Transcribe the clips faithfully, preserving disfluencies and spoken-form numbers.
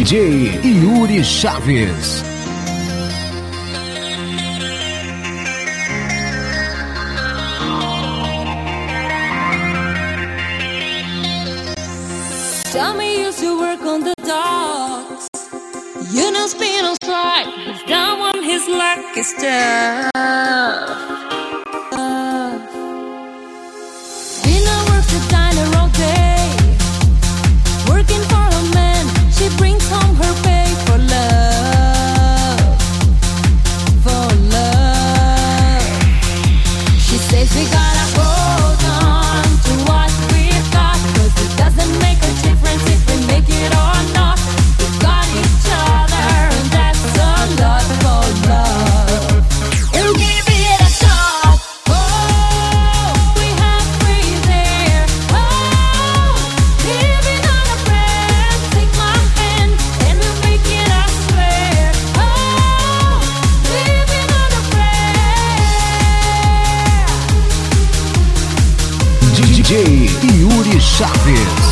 D J Yuri Chaves. Tell me you used to work on the docks. You know spin on strike. He's down on his lucky stuff. Dina works the diner all day, working for a man. She brings home her pay for love, for love. She says we gotta hold on to what we've got, 'cause it doesn't make a difference if we make it or not. We've got each other, and that's a lot for love. We'll give it a shot. Oh, we have free there. Oh, living on a prayer. Take my hand and we'll make it, I swear. Oh, living on a prayer. D J Yuri Chaves.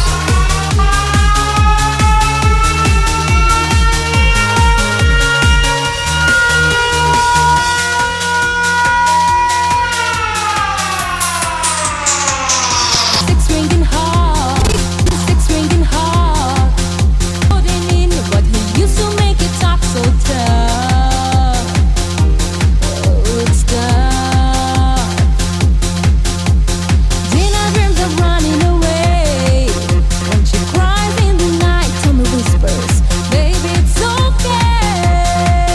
Six ringing hard, six ringing hard. Holding in what he used to make it talk so tough. Oh, it's tough. Dina dreams of running away. When she cries in the night, Tommy whispers, baby, it's okay.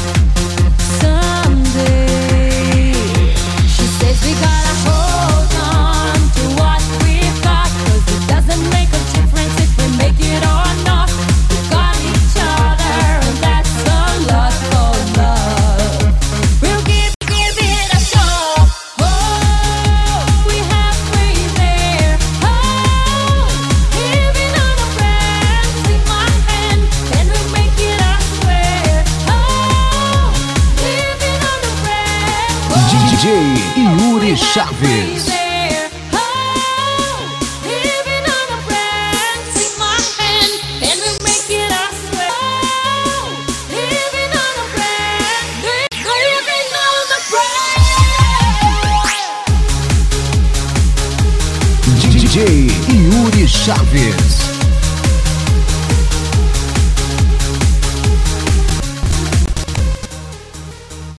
Someday. She says we gotta hold on to what we've got, 'cause it doesn't make a difference if we make it or not. We've got each other, and that's a lot for love. We'll give, give it a shot. Oh, we have free there. Oh, living on a prayer. Take my hand and we'll make it, I swear. Oh, living on a prayer. D J Yuri Chaves. D J Yuri Chaves.